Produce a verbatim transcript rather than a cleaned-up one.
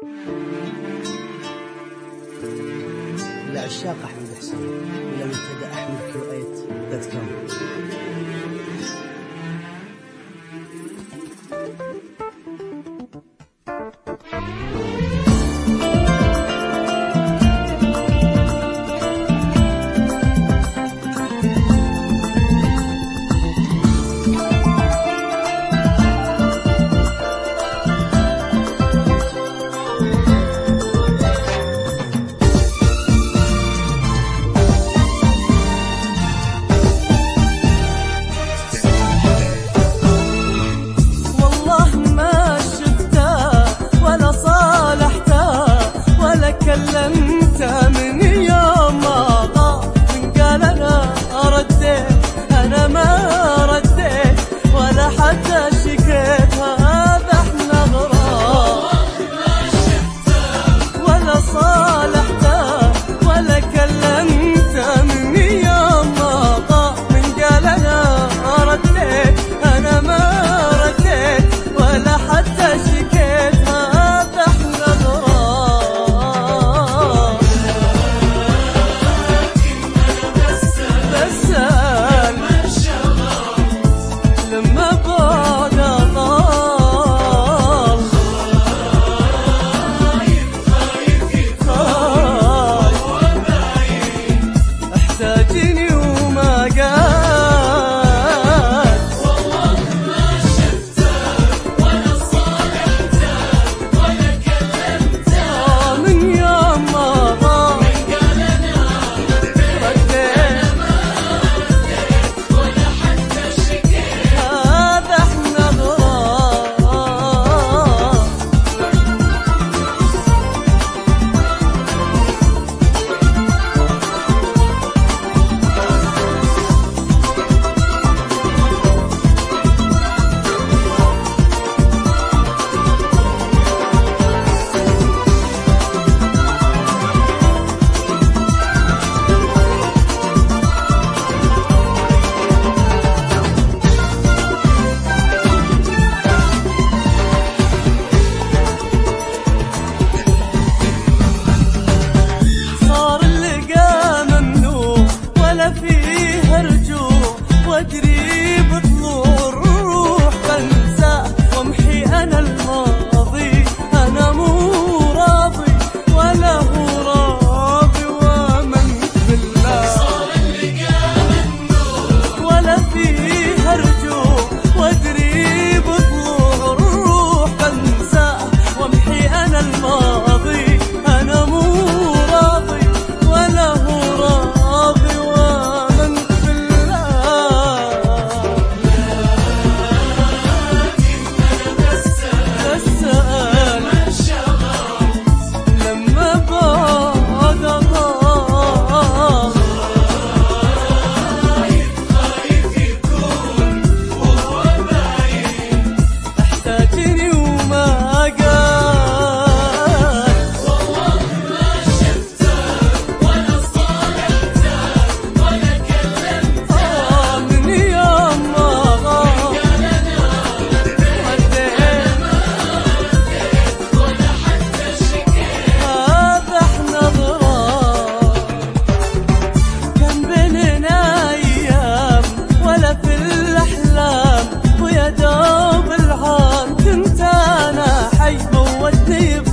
لعشاق أحمد حسين إلى منتدى أحمد كويت دوت كوم. كلمت من يوم ما ضاع من قال انا رديت، انا ما رديت ولا حتى شكيت. هذا احنا غرام ولا صالحته ولا كلمت من يوم ما ضاع من قال انا رديت، انا ما رديت ولا حتى شكيت. هذا احنا غرام وادري بطلوع الروح بنساه وامحي انا الماضي. انا مو راضي ولا هو راضي وامنت بالله. صار اللقاء النور ولا فيه رجوع وادري بطلوع الروح بنساه وامحي انا الماضي. انا مو راضي ولا هو راضي وامنت ويا دوب العام كنت انا حي موتني